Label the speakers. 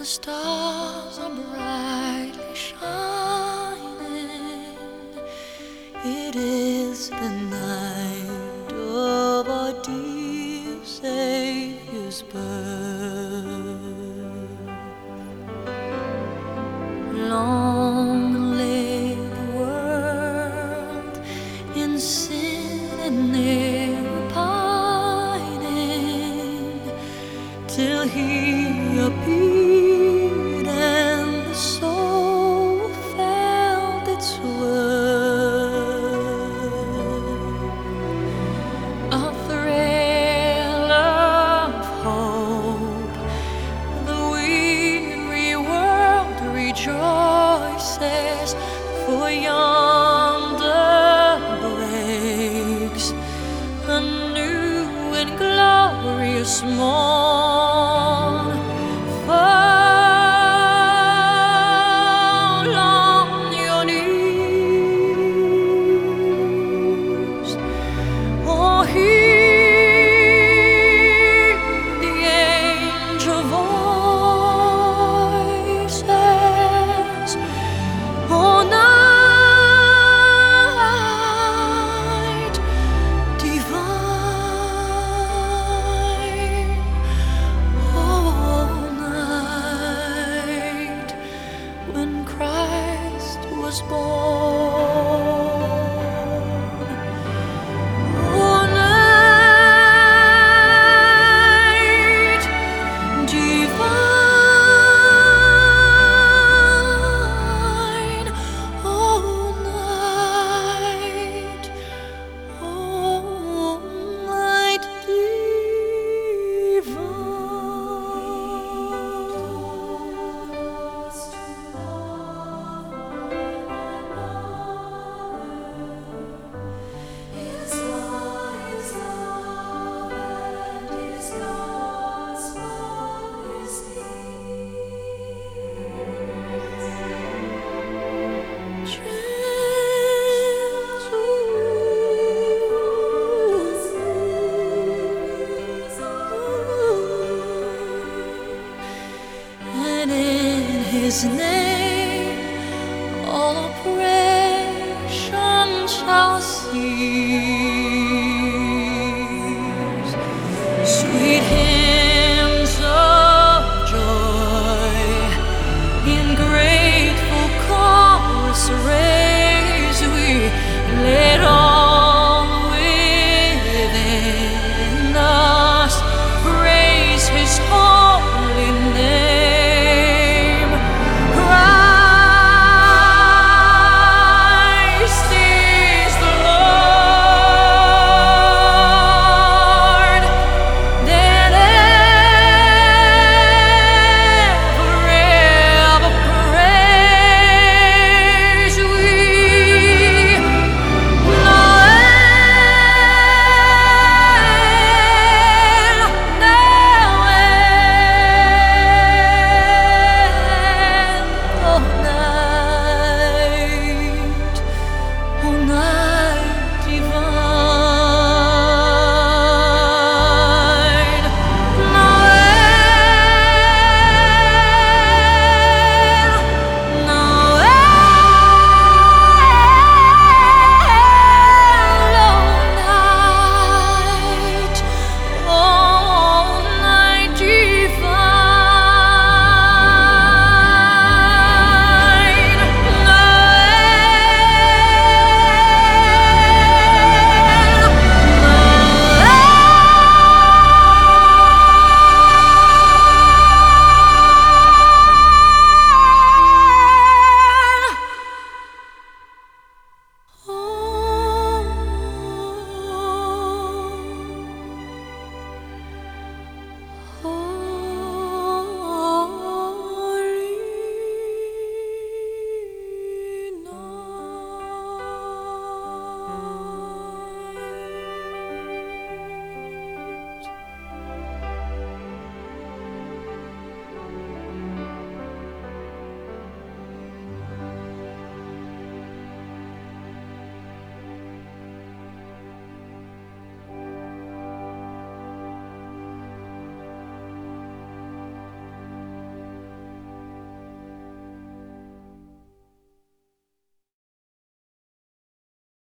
Speaker 1: stars are brightly shining. It is the night of our dear Savior's birth. Long lay the world in sin and near pining, till He appeared and the soul felt its worth. A thrill of hope, the weary world rejoices, for yonder breaks a new and glorious morn. Fall on your knees, or hear the angel voices. Oh, night divine, oh, night when Christ was born. Oh, night divine, oh, night divine. His love and His gospel is and in His name all oppression shall cease. Sweet hymns of joy in grateful chorus raise we.